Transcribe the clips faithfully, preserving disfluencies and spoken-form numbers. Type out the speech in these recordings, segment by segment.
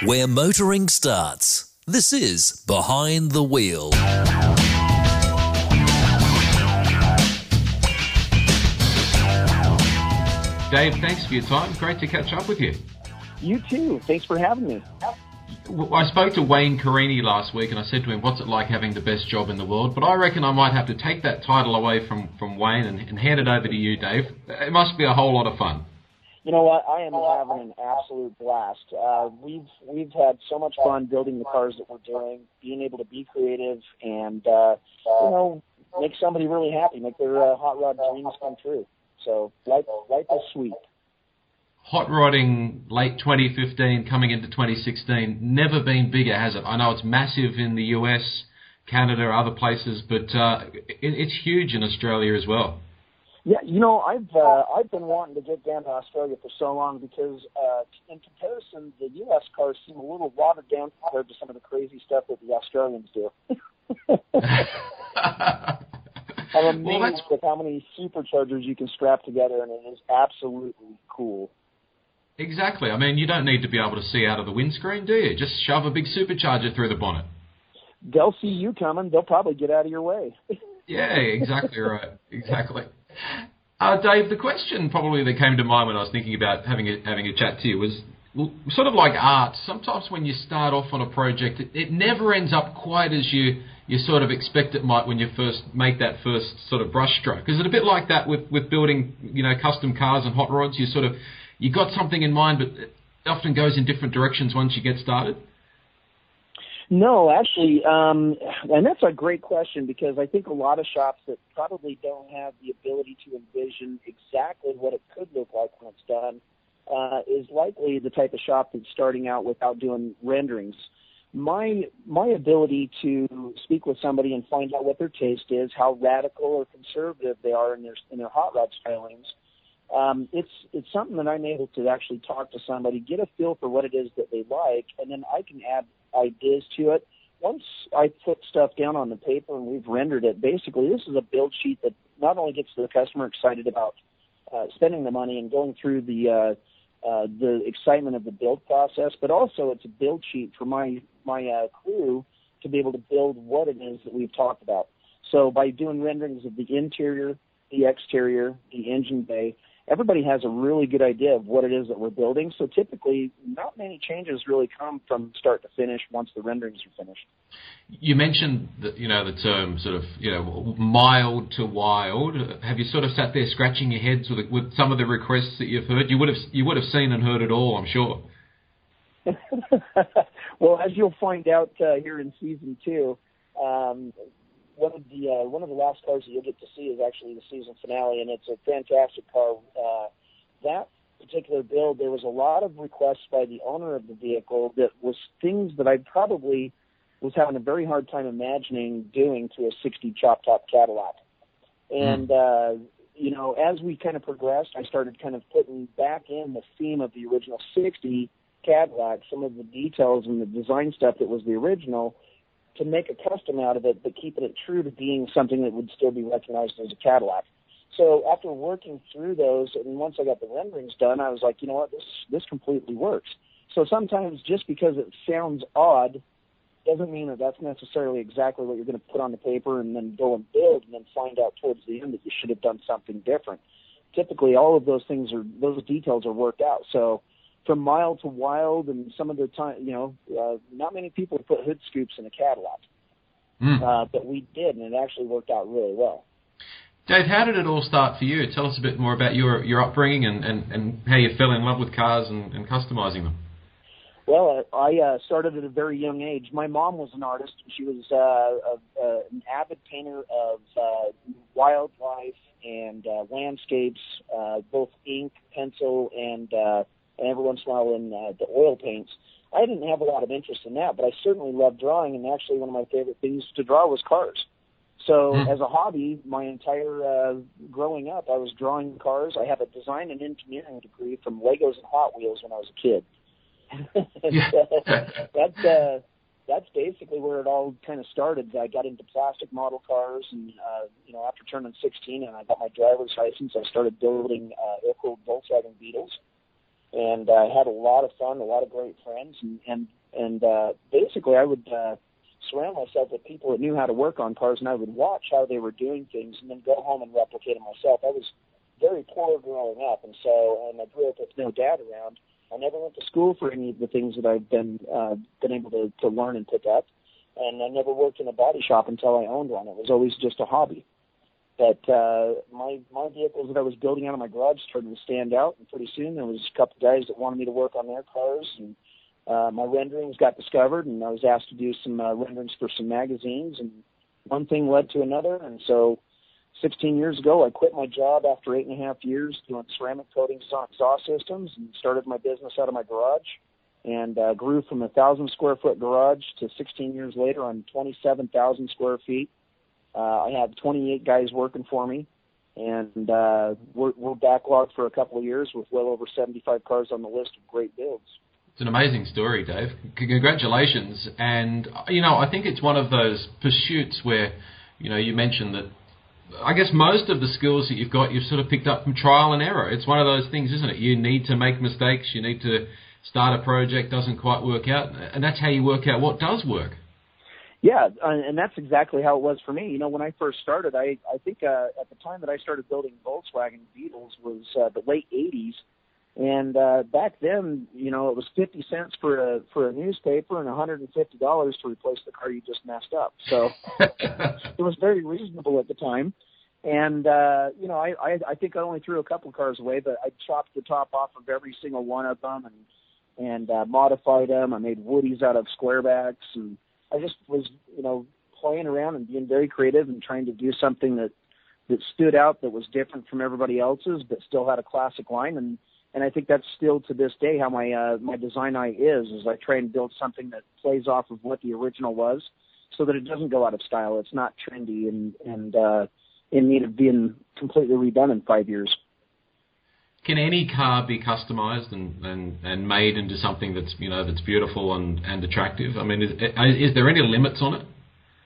where motoring starts. This is Behind the Wheel. Dave, thanks for your time. Great to catch up with you. You too. Thanks for having me. I spoke to Wayne Carini last week and I said to him, what's it like having the best job in the world? But I reckon I might have to take that title away from, from Wayne and, and hand it over to you, Dave. It must be a whole lot of fun. You know what? I am having an absolute blast. Uh, we've we've had so much fun building the cars that we're doing, being able to be creative and, uh, you know, make somebody really happy, make their uh, hot rod dreams come true. So life, life is sweet. Hot rodding late twenty fifteen coming into twenty sixteen, never been bigger, has it? I know it's massive in the U S, Canada, other places, but uh, it, it's huge in Australia as well. Yeah, you know, I've uh, I've been wanting to get down to Australia for so long because uh, in comparison, the U S cars seem a little watered down compared to some of the crazy stuff that the Australians do. I'm amazed well, that's... with how many superchargers you can strap together, and it is absolutely cool. Exactly. I mean, you don't need to be able to see out of the windscreen, do you? Just shove a big supercharger through the bonnet. They'll see you coming. They'll probably get out of your way. Yeah, exactly right. Exactly. Uh, Dave, the question probably that came to mind when I was thinking about having a, having a chat to you was sort of like art. Sometimes when you start off on a project, it, it never ends up quite as you, you sort of expect it might when you first make that first sort of brush stroke. Is it a bit like that with, with building, you know, custom cars and hot rods? You sort of, you got something in mind, but it often goes in different directions once you get started? No, actually, um, and that's a great question because I think a lot of shops that probably don't have the ability to envision exactly what it could look like when it's done uh, is likely the type of shop that's starting out without doing renderings. My my ability to speak with somebody and find out what their taste is, how radical or conservative they are in their in their hot rod stylings, um, it's it's something that I'm able to actually talk to somebody, get a feel for what it is that they like, and then I can add ideas to it. Once I put stuff down on the paper and we've rendered it, basically this is a build sheet that not only gets the customer excited about uh, spending the money and going through the uh, uh, the excitement of the build process, but also it's a build sheet for my my uh, crew to be able to build what it is that we've talked about. So by doing renderings of the interior, the exterior, the engine bay, everybody has a really good idea of what it is that we're building. So typically, not many changes really come from start to finish once the renderings are finished. You mentioned that, you know, the term sort of, you know, mild to wild. Have you sort of sat there scratching your heads with, with some of the requests that you've heard? You would have you would have seen and heard it all, I'm sure. Well, as you'll find out uh, here in season two, um, One of the uh, one of the last cars that you'll get to see is actually the season finale, and it's a fantastic car. Uh, that particular build, there was a lot of requests by the owner of the vehicle that was things that I probably was having a very hard time imagining doing to a sixty chop top Cadillac. And uh, you know, as we kind of progressed, I started kind of putting back in the theme of the original sixty Cadillac, some of the details and the design stuff that was the original, to make a custom out of it, but keeping it true to being something that would still be recognized as a Cadillac. So after working through those, and once I got the renderings done, I was like, you know what, this this completely works. So sometimes just because it sounds odd doesn't mean that that's necessarily exactly what you're going to put on the paper and then go and build and then find out towards the end that you should have done something different. Typically, all of those things are, those details are worked out. So from mild to wild, and some of the time, you know, uh, not many people put hood scoops in a Cadillac, mm. uh, but we did, and it actually worked out really well. Dave, how did it all start for you? Tell us a bit more about your your upbringing and, and, and how you fell in love with cars and, and customizing them. Well, uh, I uh, started at a very young age. My mom was an artist. She was uh, a, a, an avid painter of uh, wildlife and uh, landscapes, uh, both ink, pencil, and uh, and every once in a while in uh, the oil paints. I didn't have a lot of interest in that, but I certainly loved drawing, and actually one of my favorite things to draw was cars. So mm. as a hobby, my entire uh, growing up, I was drawing cars. I have a design and engineering degree from Legos and Hot Wheels when I was a kid. and, uh, that's, uh, that's basically where it all kind of started. I got into plastic model cars, and uh, you know, after turning sixteen and I got my driver's license, I started building uh, air-cooled Volkswagen Beetles. and I uh, had a lot of fun, a lot of great friends, and and, and uh, basically I would uh, surround myself with people that knew how to work on cars, and I would watch how they were doing things and then go home and replicate it myself. I was very poor growing up, and so and I grew up with no dad around. I never went to school for any of the things that I've been uh, been able to, to learn and pick up, and I never worked in a body shop until I owned one. It was always just a hobby. But uh, my my vehicles that I was building out of my garage started to stand out, and pretty soon there was a couple of guys that wanted me to work on their cars, and uh, my renderings got discovered, and I was asked to do some uh, renderings for some magazines, and one thing led to another, and so sixteen years ago I quit my job after eight and a half years doing ceramic coatings on exhaust systems and started my business out of my garage, and uh, grew from a thousand square foot garage to sixteen years later on twenty-seven thousand square feet. Uh, I have twenty-eight guys working for me, and uh, we're, we're backlogged for a couple of years with well over seventy-five cars on the list of great builds. It's an amazing story, Dave. Congratulations. And, you know, I think it's one of those pursuits where, you know, you mentioned that I guess most of the skills that you've got, you've sort of picked up from trial and error. It's one of those things, isn't it? You need to make mistakes. You need to start a project, doesn't quite work out, and that's how you work out what does work. Yeah, and that's exactly how it was for me. You know, when I first started, I, I think uh, at the time that I started building Volkswagen Beetles was uh, the late eighties. And uh, back then, you know, it was fifty cents for a for a newspaper and one hundred fifty dollars to replace the car you just messed up. So it was very reasonable at the time. And, uh, you know, I, I, I think I only threw a couple of cars away, but I chopped the top off of every single one of them and, and uh, modified them. I made woodies out of square backs, and I just was, you know, playing around and being very creative and trying to do something that, that stood out, that was different from everybody else's, but still had a classic line. And, and I think that's still to this day how my uh, my design eye is, is I try and build something that plays off of what the original was so that it doesn't go out of style. It's not trendy and, and uh, in need of being completely redone in five years. Can any car be customized and, and, and made into something that's, you know, that's beautiful and, and attractive? I mean, is, is there any limits on it?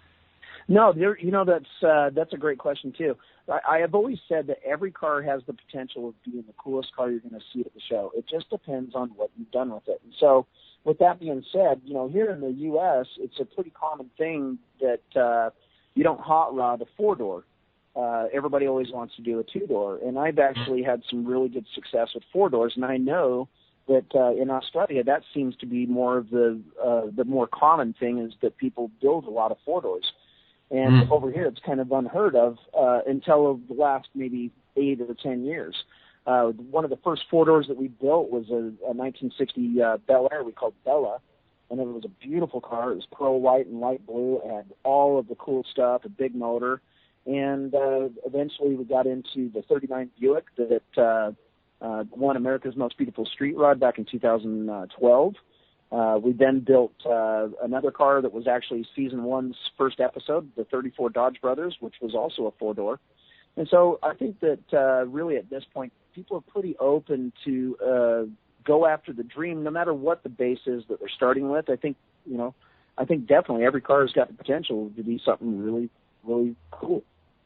No, there, you know, that's uh, that's a great question too. I, I have always said that every car has the potential of being the coolest car you're going to see at the show. It just depends on what you've done with it. And so, with that being said, you know, here in the U S, it's a pretty common thing that uh, you don't hot rod a four door. Uh, everybody always wants to do a two-door, and I've actually had some really good success with four doors, and I know that uh, in Australia that seems to be more of the uh, the more common thing, is that people build a lot of four doors, and mm. over here it's kind of unheard of uh, until the last maybe eight or ten years. Uh, one of the first four doors that we built was a, a nineteen sixty uh, Bel Air we called Bella, and it was a beautiful car. It was pearl white and light blue. It had all of the cool stuff, a big motor. And uh, eventually we got into the thirty-nine Buick that uh, uh, won America's Most Beautiful Street Rod back in two thousand twelve. Uh, we then built uh, another car that was actually season one's first episode, the thirty-four Dodge Brothers, which was also a four-door. And so I think that uh, really at this point, people are pretty open to uh, go after the dream, no matter what the base is that they're starting with. I think, you know, I think definitely every car has got the potential to be something really, really cool.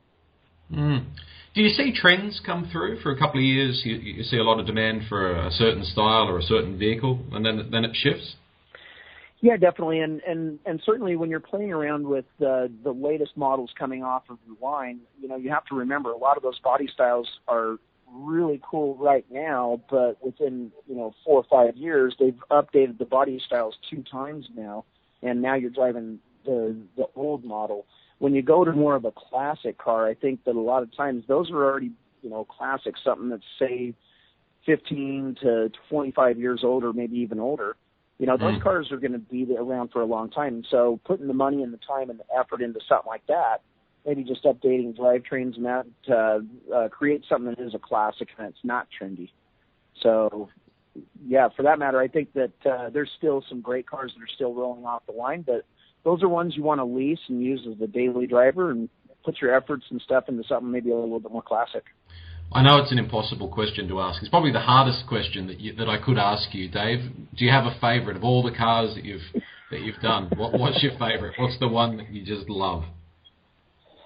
Mm. Do you see trends come through? For a couple of years, you, you see a lot of demand for a certain style or a certain vehicle, and then then it shifts? Yeah, definitely, and and, and certainly when you're playing around with uh, the latest models coming off of the line, you know, you have to remember a lot of those body styles are really cool right now, but within, you know, four or five years, they've updated the body styles two times now, and now you're driving the the old model. When you go to more of a classic car, I think that a lot of times those are already, you know, classic, something that's, say, fifteen to twenty-five years old or maybe even older. You know, those mm. cars are going to be around for a long time. So putting the money and the time and the effort into something like that, maybe just updating drivetrains and that, uh, uh, create something that is a classic and it's not trendy. So, yeah, for that matter, I think that uh, there's still some great cars that are still rolling off the line, but those are ones you want to lease and use as the daily driver and put your efforts and stuff into something maybe a little bit more classic. I know it's an impossible question to ask. It's probably the hardest question that you, that I could ask you, Dave. Do you have a favourite of all the cars that you've that you've done? What, what's your favourite? What's the one that you just love?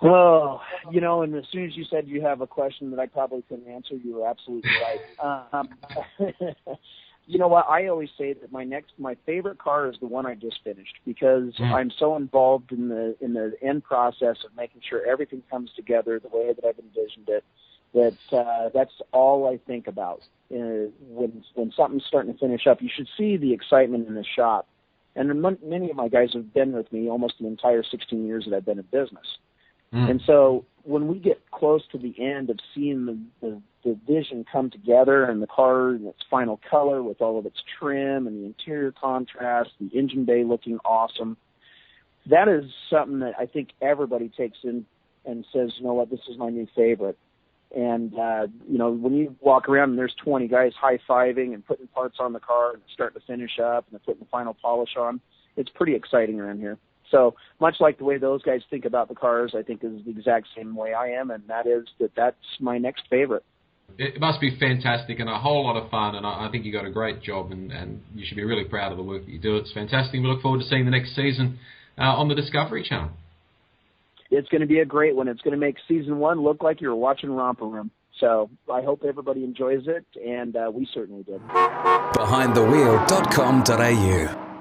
Oh, you know, and as soon as you said you have a question that I probably couldn't answer, you were absolutely right. Um, you know what? I always say that my next, my favorite car is the one I just finished because mm. I'm so involved in the in the end process of making sure everything comes together the way that I've envisioned it. That uh, that's all I think about uh, when when something's starting to finish up. You should see the excitement in the shop. And many of my guys have been with me almost the entire sixteen years that I've been in business. Mm. And so when we get close to the end of seeing the, the, the vision come together and the car in its final color with all of its trim and the interior contrast, the engine bay looking awesome, that is something that I think everybody takes in and says, you know what, this is my new favorite. And, uh, you know, when you walk around and there's twenty guys high-fiving and putting parts on the car and starting to finish up and they're putting the final polish on, it's pretty exciting around here. So much like the way those guys think about the cars, I think is the exact same way I am, and that is that that's my next favorite. It must be fantastic and a whole lot of fun, and I think you got a great job, and, and you should be really proud of the work that you do. It's fantastic. We look forward to seeing the next season uh, on the Discovery Channel. It's going to be a great one. It's going to make season one look like you're watching Romper Room. So I hope everybody enjoys it, and uh, we certainly did. behind the wheel dot com dot a u